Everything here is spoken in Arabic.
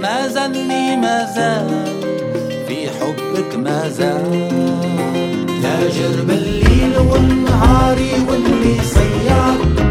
ما زالني ما زال في حبك ما زال. تاجر بالليل والنهار واللي صياد